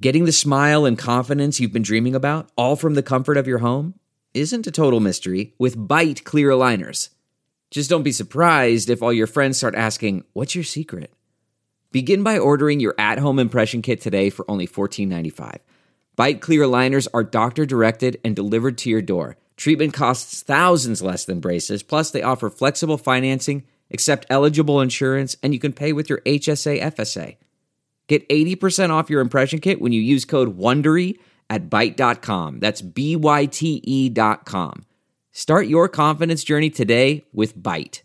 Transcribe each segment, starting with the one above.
Getting the smile and confidence you've been dreaming about, all from the comfort of your home, isn't a total mystery with Byte clear aligners. Just don't be surprised if all your friends start asking, "What's your secret?" Begin by ordering your at-home impression kit today for only $14.95. Byte clear aligners are doctor-directed and delivered to your door. Treatment costs thousands less than braces, plus they offer flexible financing, accept eligible insurance, and you can pay with your HSA FSA. Get 80% off your impression kit when you use code WONDERY at Byte.com. That's BYTE.com. Start your confidence journey today with Byte.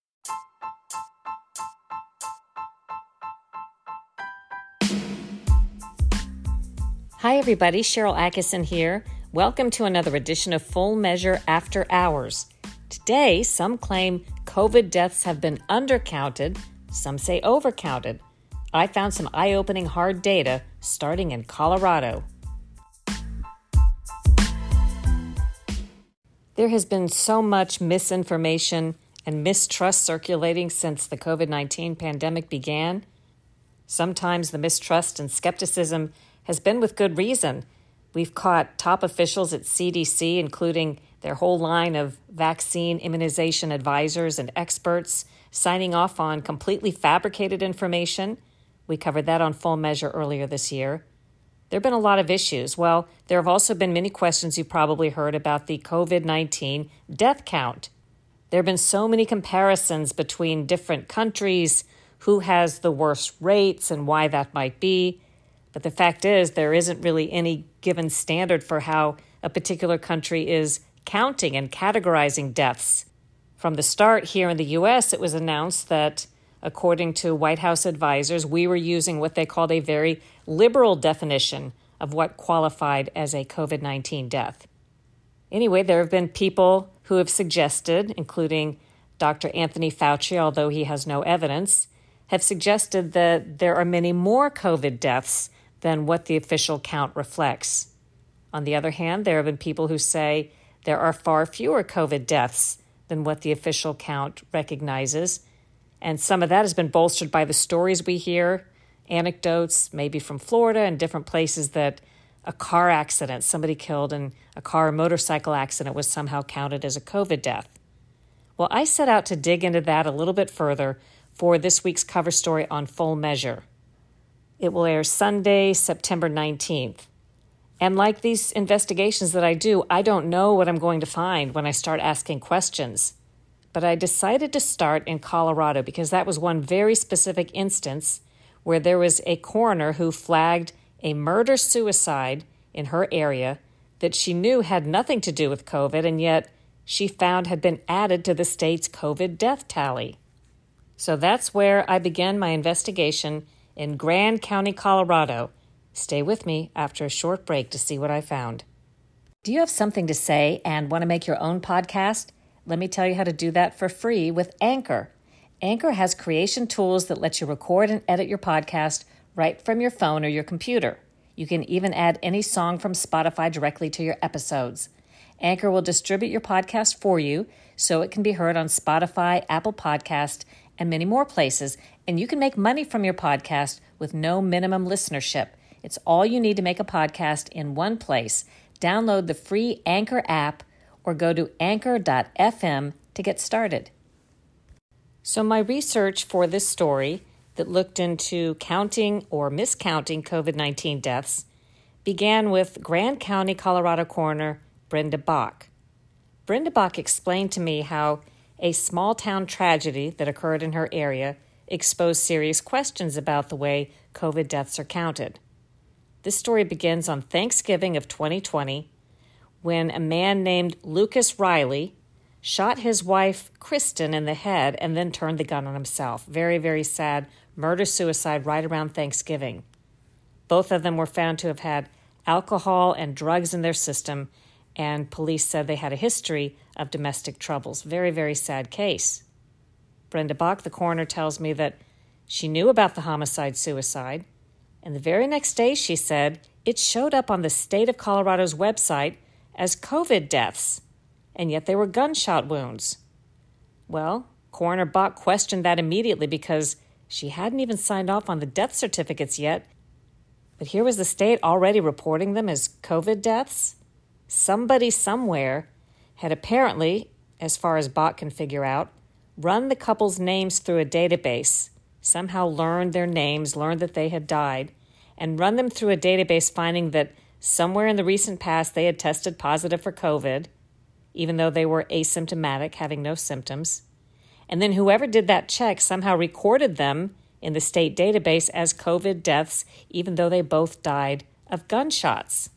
Hi everybody, Sharyl Attkisson here. Welcome to another edition of Full Measure After Hours. Today, some claim COVID deaths have been undercounted, some say overcounted. I found some eye-opening hard data starting in Colorado. There has been so much misinformation and mistrust circulating since the COVID-19 pandemic began. Sometimes the mistrust and skepticism has been with good reason. We've caught top officials at CDC, including their whole line of vaccine immunization advisors and experts, signing off on completely fabricated information. We covered that on Full Measure earlier this year. There have been a lot of issues. Well, there have also been many questions you've probably heard about the COVID-19 death count. There have been so many comparisons between different countries, who has the worst rates and why that might be. But the fact is, there isn't really any given standard for how a particular country is counting and categorizing deaths. From the start here in the U.S., it was announced that, according to White House advisors, we were using what they called a very liberal definition of what qualified as a COVID-19 death. Anyway, there have been people who have suggested, including Dr. Anthony Fauci, although he has no evidence, have suggested that there are many more COVID deaths than what the official count reflects. On the other hand, there have been people who say there are far fewer COVID deaths than what the official count recognizes. And some of that has been bolstered by the stories we hear, anecdotes, maybe from Florida and different places, that a car accident, somebody killed in a car or motorcycle accident, was somehow counted as a COVID death. Well, I set out to dig into that a little bit further for this week's cover story on Full Measure. It will air Sunday, September 19th. And like these investigations that I do, I don't know what I'm going to find when I start asking questions. But I decided to start in Colorado because that was one very specific instance where there was a coroner who flagged a murder-suicide in her area that she knew had nothing to do with COVID, and yet she found had been added to the state's COVID death tally. So that's where I began my investigation in Grand County, Colorado. Stay with me after a short break to see what I found. Do you have something to say and want to make your own podcast? Let me tell you how to do that for free with Anchor. Anchor has creation tools that let you record and edit your podcast right from your phone or your computer. You can even add any song from Spotify directly to your episodes. Anchor will distribute your podcast for you so it can be heard on Spotify, Apple Podcast, and many more places, and you can make money from your podcast with no minimum listenership. It's all you need to make a podcast in one place. Download the free Anchor app or go to anchor.fm to get started. So my research for this story that looked into counting or miscounting COVID-19 deaths began with Grand County, Colorado coroner Brenda Bach. Brenda Bach explained to me how a small-town tragedy that occurred in her area exposed serious questions about the way COVID deaths are counted. This story begins on Thanksgiving of 2020 when a man named Lucas Riley shot his wife, Kristen, in the head and then turned the gun on himself. Very, very sad murder-suicide right around Thanksgiving. Both of them were found to have had alcohol and drugs in their system, and police said they had a history of domestic troubles. Very, very sad case. Brenda Bach, the coroner, tells me that she knew about the homicide-suicide, and the very next day, she said, it showed up on the state of Colorado's website as COVID deaths, and yet they were gunshot wounds. Well, Coroner Bach questioned that immediately because she hadn't even signed off on the death certificates yet, But here was the state already reporting them as COVID deaths. Somebody somewhere had apparently, as far as Bach can figure out, run the couple's names through a database, somehow learned their names, learned that they had died, and run them through a database finding that somewhere in the recent past they had tested positive for COVID, even though they were asymptomatic, having no symptoms. And then whoever did that check somehow recorded them in the state database as COVID deaths, even though they both died of gunshots.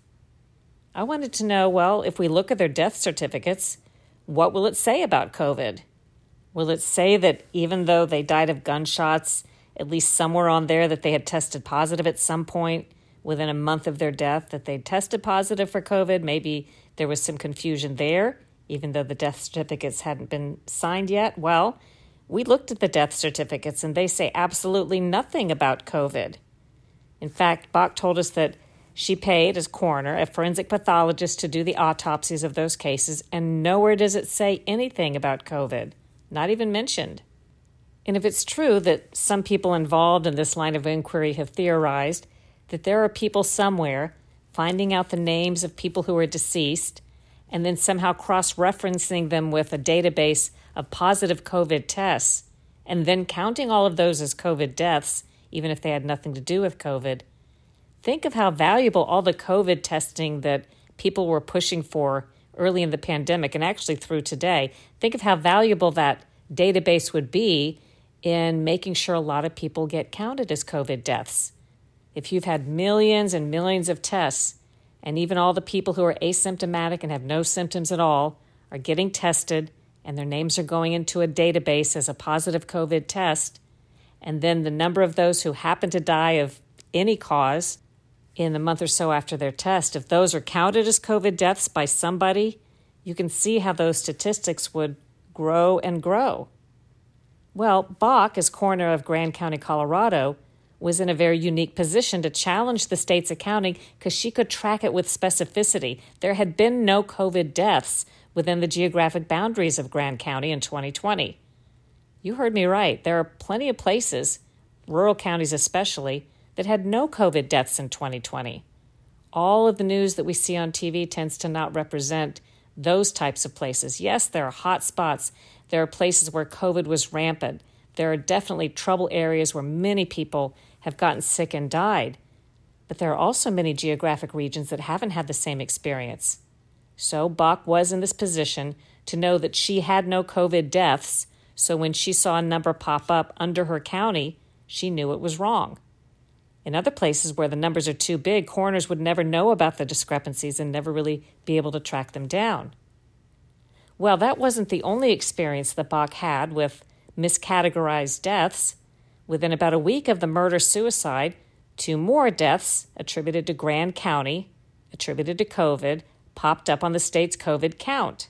I wanted to know, well, if we look at their death certificates, what will it say about COVID? Will it say that even though they died of gunshots, at least somewhere on there that they had tested positive at some point within a month of their death, that they tested positive for COVID? Maybe there was some confusion there, even though the death certificates hadn't been signed yet. Well, we looked at the death certificates and they say absolutely nothing about COVID. In fact, Bach told us that she paid, as coroner, a forensic pathologist to do the autopsies of those cases, and nowhere does it say anything about COVID, not even mentioned. And if it's true that some people involved in this line of inquiry have theorized that there are people somewhere finding out the names of people who are deceased and then somehow cross-referencing them with a database of positive COVID tests, and then counting all of those as COVID deaths, even if they had nothing to do with COVID, think of how valuable all the COVID testing that people were pushing for early in the pandemic and actually through today. Think of how valuable that database would be in making sure a lot of people get counted as COVID deaths. If you've had millions and millions of tests, and even all the people who are asymptomatic and have no symptoms at all are getting tested, and their names are going into a database as a positive COVID test, and then the number of those who happen to die of any cause in the month or so after their test, if those are counted as COVID deaths by somebody, you can see how those statistics would grow and grow. Well, Bach, as coroner of Grand County, Colorado, was in a very unique position to challenge the state's accounting because she could track it with specificity. There had been no COVID deaths within the geographic boundaries of Grand County in 2020. You heard me right. There are plenty of places, rural counties especially, that had no COVID deaths in 2020. All of the news that we see on TV tends to not represent those types of places. Yes, there are hot spots. There are places where COVID was rampant. There are definitely trouble areas where many people have gotten sick and died. But there are also many geographic regions that haven't had the same experience. So Bach was in this position to know that she had no COVID deaths, so when she saw a number pop up under her county, she knew it was wrong. In other places where the numbers are too big, coroners would never know about the discrepancies and never really be able to track them down. Well, that wasn't the only experience that Bach had with miscategorized deaths. Within about a week of the murder-suicide, 2 more deaths attributed to Grand County, attributed to COVID, popped up on the state's COVID count.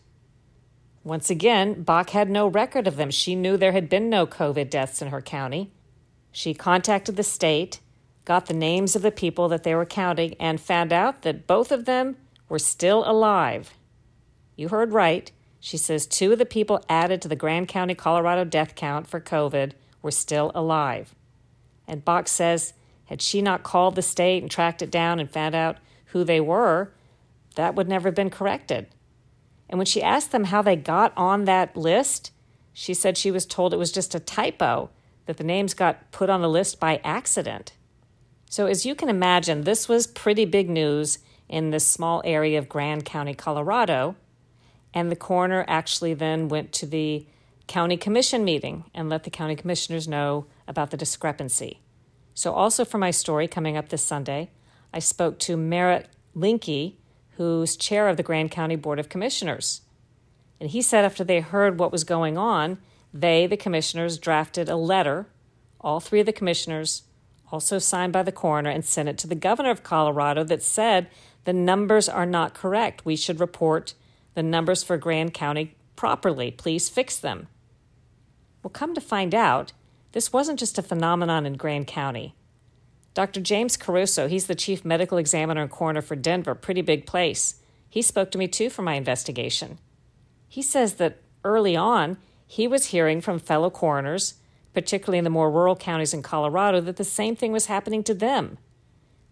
Once again, Bach had no record of them. She knew there had been no COVID deaths in her county. She contacted the state, got the names of the people that they were counting, and found out that both of them were still alive. You heard right. She says 2 of the people added to the Grand County, Colorado death count for COVID were still alive. And Bach says, had she not called the state and tracked it down and found out who they were, that would never have been corrected. And when she asked them how they got on that list, she said she was told it was just a typo, that the names got put on the list by accident. So as you can imagine, this was pretty big news in this small area of Grand County, Colorado. And the coroner actually then went to the county commission meeting and let the county commissioners know about the discrepancy. So also for my story coming up this Sunday, I spoke to Merritt Linke, who's chair of the Grand County Board of Commissioners. And he said after they heard what was going on, they, the commissioners, drafted a letter, all 3 of the commissioners, also signed by the coroner, and sent it to the governor of Colorado that said the numbers are not correct. We should report the numbers for Grand County properly. Please fix them. Well, come to find out, this wasn't just a phenomenon in Grand County. Dr. James Caruso, he's the chief medical examiner and coroner for Denver, pretty big place. He spoke to me too for my investigation. He says that early on, he was hearing from fellow coroners, particularly in the more rural counties in Colorado, that the same thing was happening to them.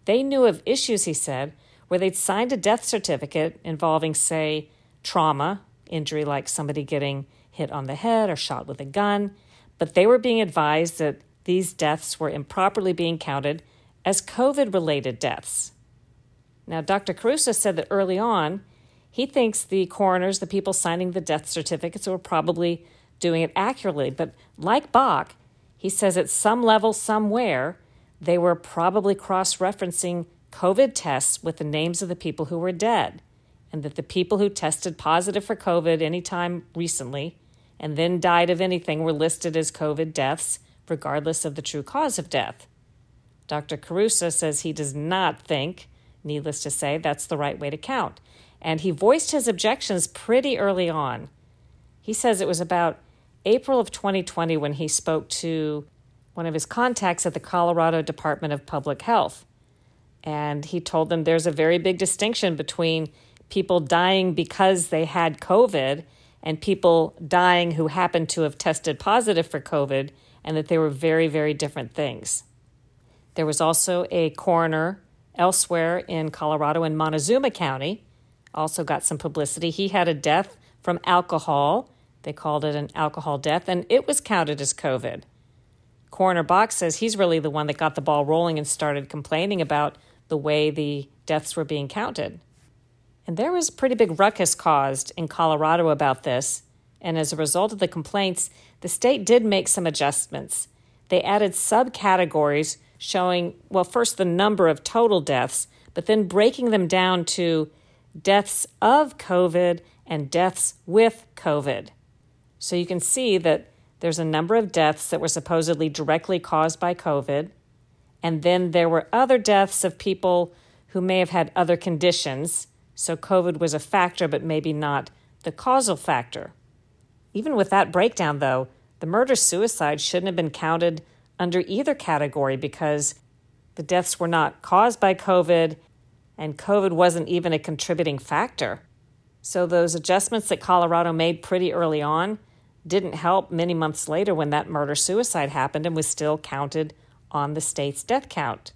they knew of issues, he said, where they'd signed a death certificate involving, say, trauma, injury like somebody getting hit on the head or shot with a gun, but they were being advised that these deaths were improperly being counted as COVID-related deaths. Now, Dr. Caruso said that early on, he thinks the coroners, the people signing the death certificates, were probably doing it accurately. But like Bach, he says at some level, somewhere, they were probably cross-referencing COVID tests with the names of the people who were dead, and that the people who tested positive for COVID anytime recently and then died of anything were listed as COVID deaths, regardless of the true cause of death. Dr. Caruso says he does not think, needless to say, that's the right way to count. And he voiced his objections pretty early on. He says it was about April of 2020 when he spoke to one of his contacts at the Colorado Department of Public Health. And he told them there's a very big distinction between people dying because they had COVID and people dying who happened to have tested positive for COVID, and that they were very, very different things. There was also a coroner elsewhere in Colorado in Montezuma County, also got some publicity. He had a death from alcohol. They called it an alcohol death, and it was counted as COVID. Coroner Bach says he's really the one that got the ball rolling and started complaining about the way the deaths were being counted. And there was a pretty big ruckus caused in Colorado about this, and as a result of the complaints, the state did make some adjustments. They added subcategories showing, well, first the number of total deaths, but then breaking them down to deaths of COVID and deaths with COVID. So you can see that there's a number of deaths that were supposedly directly caused by COVID, and then there were other deaths of people who may have had other conditions, so COVID was a factor, but maybe not the causal factor. Even with that breakdown, though, the murder-suicide shouldn't have been counted under either category because the deaths were not caused by COVID, and COVID wasn't even a contributing factor. So those adjustments that Colorado made pretty early on didn't help many months later when that murder-suicide happened and was still counted on the state's death count.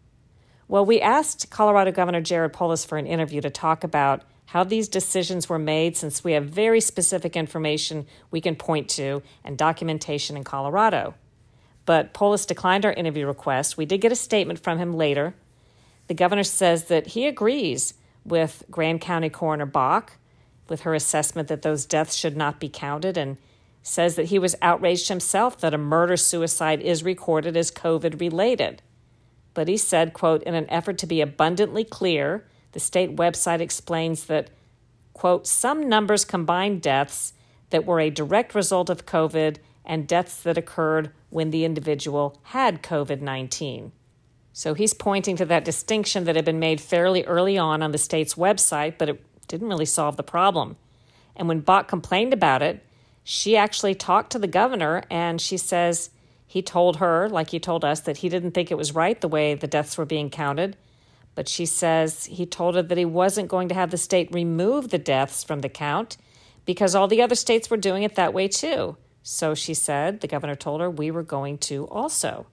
Well, we asked Colorado Governor Jared Polis for an interview to talk about how these decisions were made, since we have very specific information we can point to and documentation in Colorado. But Polis declined our interview request. We did get a statement from him later. The governor says that he agrees with Grand County Coroner Bach with her assessment that those deaths should not be counted, and says that he was outraged himself that a murder-suicide is recorded as COVID-related. But he said, quote, in an effort to be abundantly clear, the state website explains that, quote, some numbers combine deaths that were a direct result of COVID and deaths that occurred when the individual had COVID-19. So he's pointing to that distinction that had been made fairly early on the state's website, but it didn't really solve the problem. And when Bach complained about it, she actually talked to the governor, and she says he told her, like he told us, that he didn't think it was right the way the deaths were being counted. But she says he told her that he wasn't going to have the state remove the deaths from the count because all the other states were doing it that way too. So she said, the governor told her, we were going to also.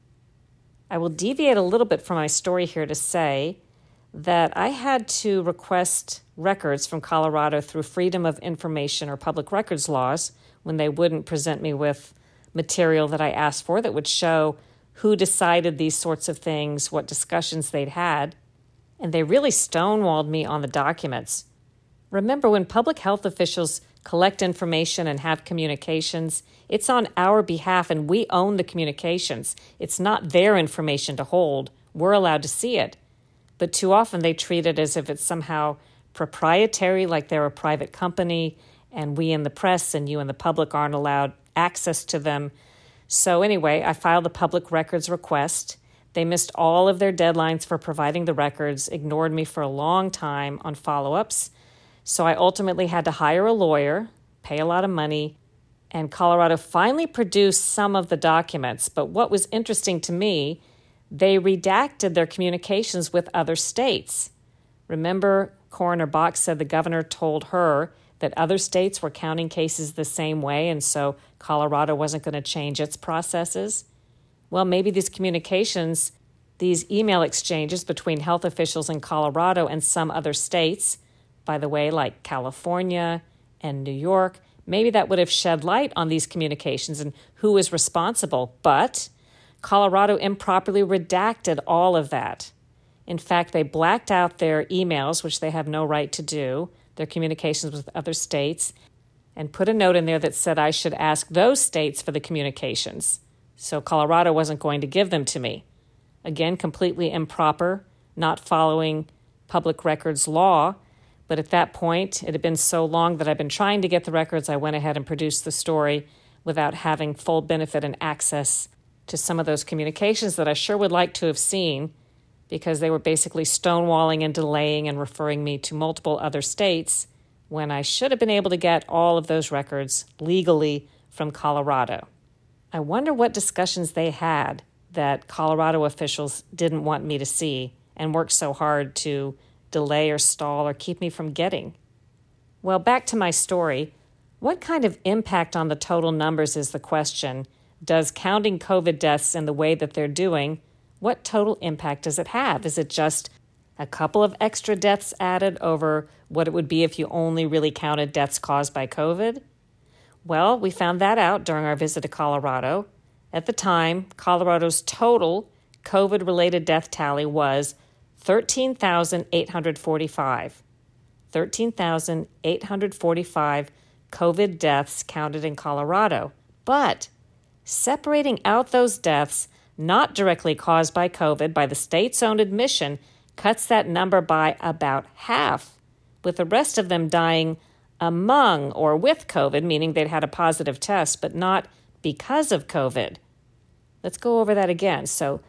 I will deviate a little bit from my story here to say that I had to request records from Colorado through Freedom of Information or public records laws when they wouldn't present me with material that I asked for that would show who decided these sorts of things, what discussions they'd had. And they really stonewalled me on the documents. Remember, when public health officials collect information and have communications, it's on our behalf and we own the communications. It's not their information to hold. We're allowed to see it. But too often they treat it as if it's somehow proprietary, like they're a private company, and we in the press and you in the public aren't allowed access to them. So anyway, I filed a public records request. They missed all of their deadlines for providing the records, ignored me for a long time on follow-ups. So I ultimately had to hire a lawyer, pay a lot of money, and Colorado finally produced some of the documents. But what was interesting to me, they redacted their communications with other states. Remember, Coroner Bach said the governor told her that other states were counting cases the same way, and so Colorado wasn't going to change its processes. Well, maybe these communications These email exchanges between health officials in Colorado and some other states, by the way, like California and New York, maybe that would have shed light on these communications and who is responsible. But Colorado improperly redacted all of that. In fact, they blacked out their emails, which they have no right to do, their communications with other states, and put a note in there that said I should ask those states for the communications. So Colorado wasn't going to give them to me. Again, completely improper, not following public records law. But at that point, it had been so long that I've been trying to get the records, I went ahead and produced the story without having full benefit and access to some of those communications that I sure would like to have seen, because they were basically stonewalling and delaying and referring me to multiple other states when I should have been able to get all of those records legally from Colorado. I wonder what discussions they had that Colorado officials didn't want me to see and worked so hard to delay or stall or keep me from getting. Well, back to my story. What kind of impact on the total numbers is the question? Does counting COVID deaths in the way that they're doing, what total impact does it have? Is it just a couple of extra deaths added over what it would be if you only really counted deaths caused by COVID? Well, we found that out during our visit to Colorado. At the time, Colorado's total COVID-related death tally was 13,845. 13,845 COVID deaths counted in Colorado. But separating out those deaths not directly caused by COVID by the state's own admission cuts that number by about half, with the rest of them dying among or with COVID, meaning they'd had a positive test, but not because of COVID. Let's go over that again. So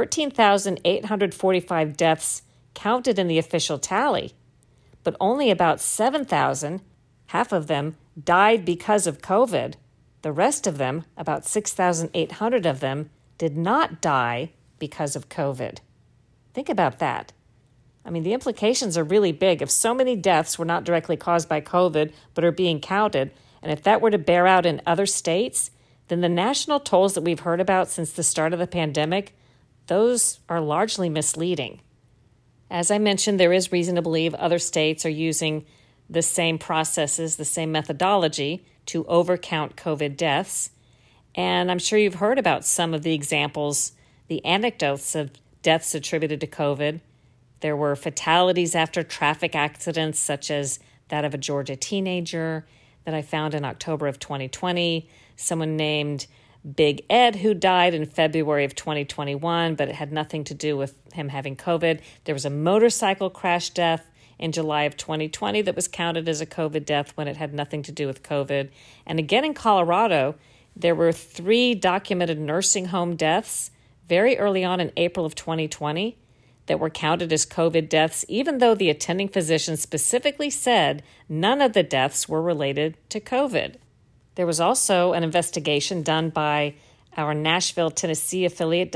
13,845 deaths counted in the official tally, but only about 7,000, half of them, died because of COVID. The rest of them, about 6,800 of them, did not die because of COVID. Think about that. I mean, the implications are really big. If so many deaths were not directly caused by COVID, but are being counted, and if that were to bear out in other states, then the national tolls that we've heard about since the start of the pandemic, those are largely misleading. As I mentioned, there is reason to believe other states are using the same processes, the same methodology to overcount COVID deaths. And I'm sure you've heard about some of the examples, the anecdotes of deaths attributed to COVID. There were fatalities after traffic accidents, such as that of a Georgia teenager that I found in October of 2020, someone named Big Ed who died in February of 2021, but it had nothing to do with him having COVID. There was a motorcycle crash death in July of 2020 that was counted as a COVID death when it had nothing to do with COVID. And again in Colorado, there were 3 documented nursing home deaths very early on in April of 2020 that were counted as COVID deaths, even though the attending physician specifically said none of the deaths were related to COVID. There was also an investigation done by our Nashville, Tennessee affiliate,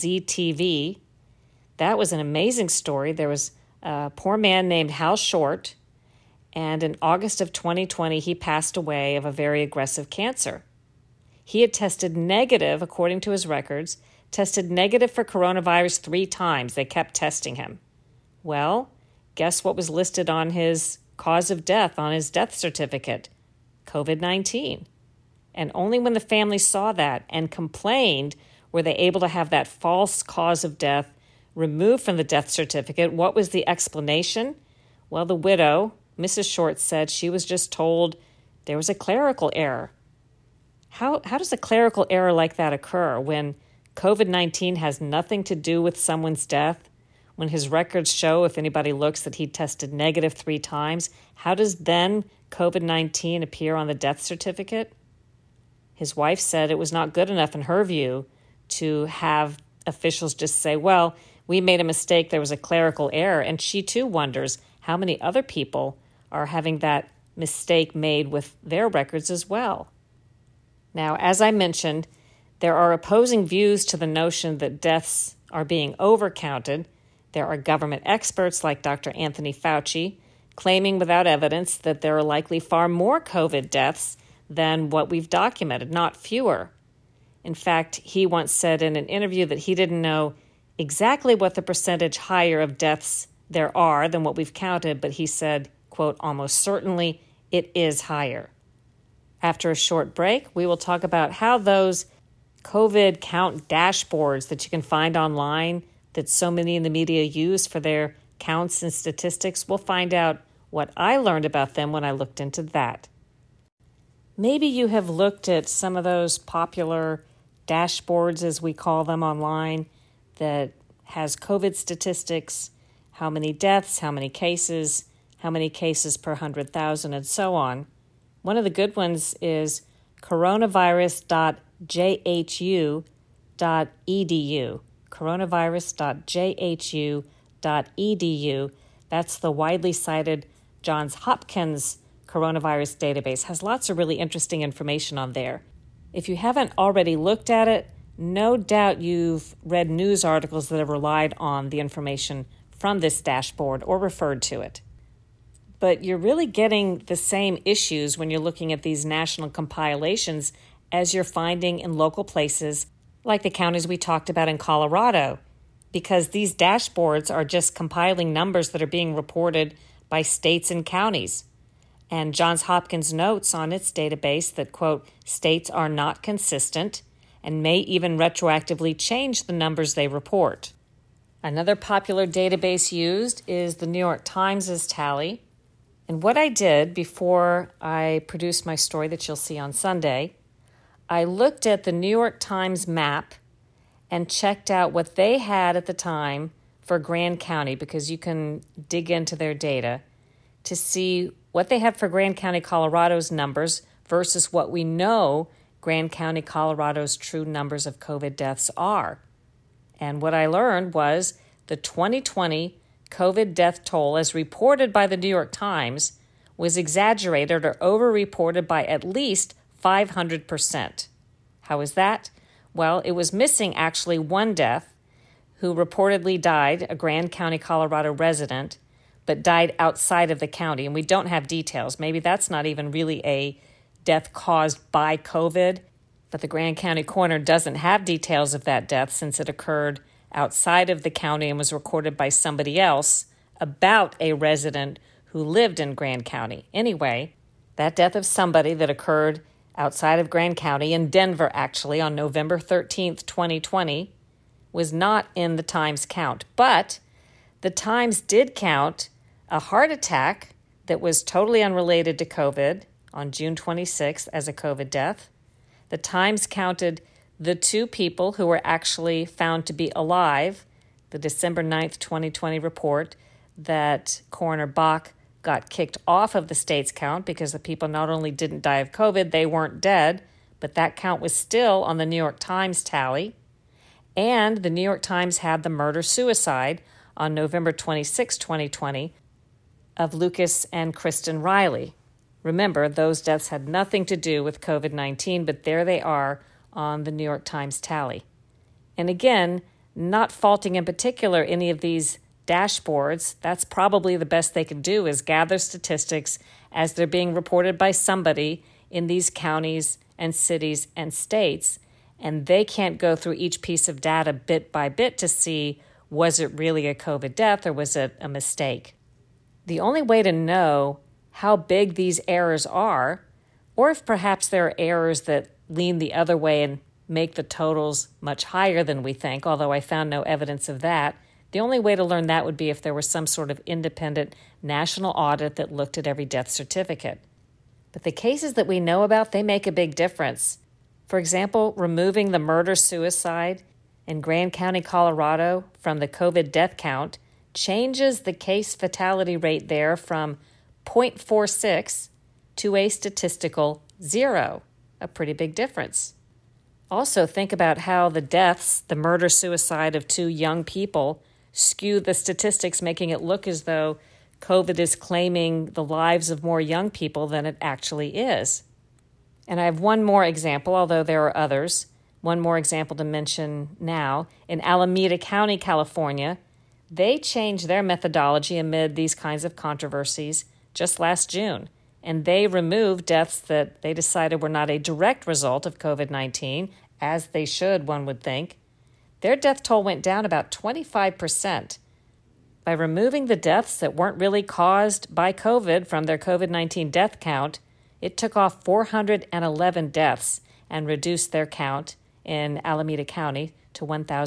WZTV. That was an amazing story. There was a poor man named Hal Short, and in August of 2020, he passed away of a very aggressive cancer. He had tested negative, according to his records, tested negative for coronavirus 3 times. They kept testing him. Well, guess what was listed on his cause of death, on his death certificate? COVID-19. And only when the family saw that and complained were they able to have that false cause of death removed from the death certificate. What was the explanation? Well, the widow, Mrs. Short, said she was just told there was a clerical error. How does a clerical error like that occur when COVID-19 has nothing to do with someone's death? When his records show, if anybody looks, that he tested negative 3 times, how does then COVID-19 appear on the death certificate? His wife said it was not good enough in her view to have officials just say, well, we made a mistake, there was a clerical error. And she too wonders how many other people are having that mistake made with their records as well. Now, as I mentioned, there are opposing views to the notion that deaths are being overcounted. There are government experts like Dr. Anthony Fauci claiming without evidence that there are likely far more COVID deaths than what we've documented, not fewer. In fact, he once said in an interview that he didn't know exactly what the percentage higher of deaths there are than what we've counted, but he said, quote, almost certainly it is higher. After a short break, we will talk about how those COVID count dashboards that you can find online that so many in the media use for their counts and statistics, we'll find out what I learned about them when I looked into that. Maybe you have looked at some of those popular dashboards, as we call them online, that has COVID statistics, how many deaths, how many cases per 100,000, and so on. One of the good ones is coronavirus.jhu.edu. Coronavirus.jhu.edu. That's the widely cited Johns Hopkins coronavirus database. Has lots of really interesting information on there. If you haven't already looked at it, no doubt you've read news articles that have relied on the information from this dashboard or referred to it. But you're really getting the same issues when you're looking at these national compilations as you're finding in local places like the counties we talked about in Colorado, because these dashboards are just compiling numbers that are being reported by states and counties. And Johns Hopkins notes on its database that, quote, states are not consistent and may even retroactively change the numbers they report. Another popular database used is the New York Times' tally. And what I did before I produced my story that you'll see on Sunday, I looked at the New York Times map and checked out what they had at the time for Grand County, because you can dig into their data to see what they had for Grand County, Colorado's numbers versus what we know Grand County, Colorado's true numbers of COVID deaths are. And what I learned was the 2020 COVID death toll, as reported by the New York Times, was exaggerated or overreported by at least 500%. How is that? Well, it was missing actually one death who reportedly died, a Grand County, Colorado resident, but died outside of the county. And we don't have details. Maybe that's not even really a death caused by COVID, but the Grand County coroner doesn't have details of that death since it occurred outside of the county and was recorded by somebody else about a resident who lived in Grand County. Anyway, that death of somebody that occurred outside of Grand County, in Denver actually, on November 13th, 2020, was not in the Times count. But the Times did count a heart attack that was totally unrelated to COVID on June 26th as a COVID death. The Times counted the two people who were actually found to be alive, the December 9th, 2020 report that Coroner Bach got kicked off of the state's count because the people not only didn't die of COVID, they weren't dead, but that count was still on the New York Times tally. And the New York Times had the murder-suicide on November 26, 2020, of Lucas and Kristen Riley. Remember, those deaths had nothing to do with COVID-19, but there they are on the New York Times tally. And again, not faulting in particular any of these dashboards, that's probably the best they can do is gather statistics as they're being reported by somebody in these counties and cities and states, and they can't go through each piece of data bit by bit to see, was it really a COVID death or was it a mistake? The only way to know how big these errors are, or if perhaps there are errors that lean the other way and make the totals much higher than we think, although I found no evidence of that, the only way to learn that would be if there was some sort of independent national audit that looked at every death certificate. But the cases that we know about, they make a big difference. For example, removing the murder-suicide in Grand County, Colorado from the COVID death count changes the case fatality rate there from 0.46 to a statistical 0, a pretty big difference. Also, think about how the deaths, the murder-suicide of two young people, skew the statistics, making it look as though COVID is claiming the lives of more young people than it actually is. And I have one more example, although there are others. One more example to mention now. In Alameda County, California, they changed their methodology amid these kinds of controversies just last June. And they removed deaths that they decided were not a direct result of COVID-19, as they should, one would think. their death toll went down about 25%. By removing the deaths that weren't really caused by COVID from their COVID-19 death count, it took off 411 deaths and reduced their count in Alameda County to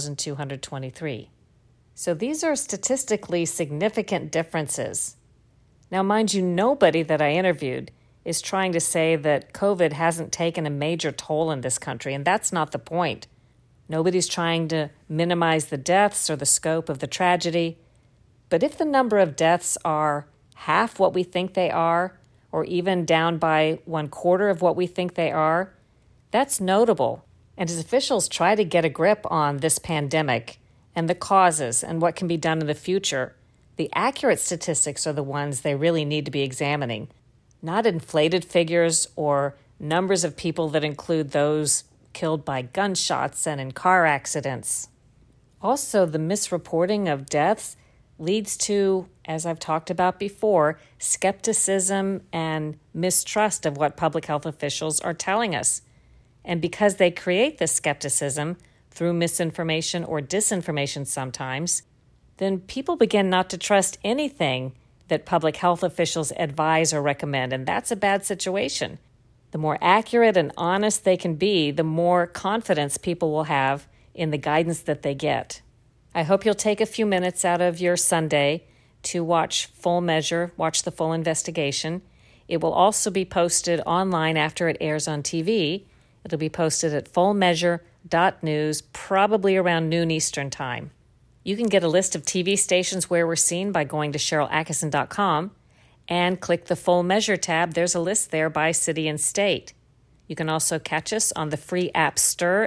1,223. So these are statistically significant differences. Now, mind you, nobody that I interviewed is trying to say that COVID hasn't taken a major toll in this country, and that's not the point. Nobody's trying to minimize the deaths or the scope of the tragedy. But if the number of deaths are half what we think they are, or even down by 1/4 of what we think they are, that's notable. And as officials try to get a grip on this pandemic and the causes and what can be done in the future, the accurate statistics are the ones they really need to be examining, not inflated figures or numbers of people that include those killed by gunshots and in car accidents. Also, the misreporting of deaths leads to, as I've talked about before, skepticism and mistrust of what public health officials are telling us. And because they create this skepticism through misinformation or disinformation sometimes, then people begin not to trust anything that public health officials advise or recommend, and that's a bad situation. The more accurate and honest they can be, the more confidence people will have in the guidance that they get. I hope you'll take a few minutes out of your Sunday to watch Full Measure, watch the full investigation. It will also be posted online after it airs on TV. It'll be posted at fullmeasure.news, probably around noon Eastern Time. You can get a list of TV stations where we're seen by going to SherylAttkisson.com and click the Full Measure tab. There's a list there by city and state. You can also catch us on the free app Stirr,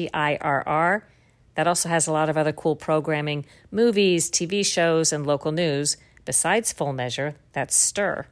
STIRR. That also has a lot of other cool programming, movies, TV shows, and local news. Besides Full Measure, that's Stirr.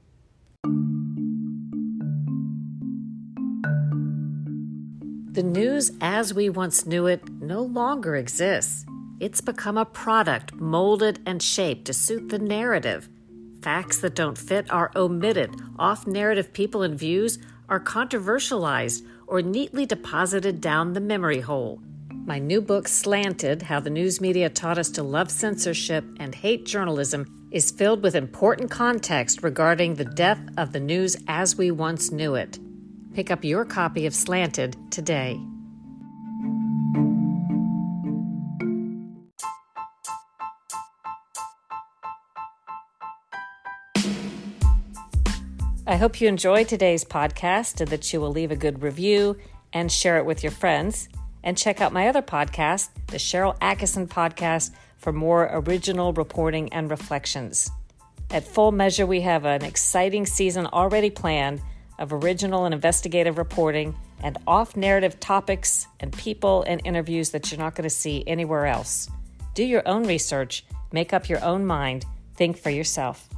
The news as we once knew it no longer exists. It's become a product molded and shaped to suit the narrative. Facts that don't fit are omitted. Off-narrative people and views are controversialized or neatly deposited down the memory hole. My new book, Slanted, How the News Media Taught Us to Love Censorship and Hate Journalism, is filled with important context regarding the death of the news as we once knew it. Pick up your copy of Slanted today. I hope you enjoyed today's podcast and that you will leave a good review and share it with your friends. And check out my other podcast, the Sheryl Attkisson Podcast, for more original reporting and reflections. At Full Measure, we have an exciting season already planned of original and investigative reporting and off-narrative topics and people and interviews that you're not going to see anywhere else. Do your own research, make up your own mind, think for yourself.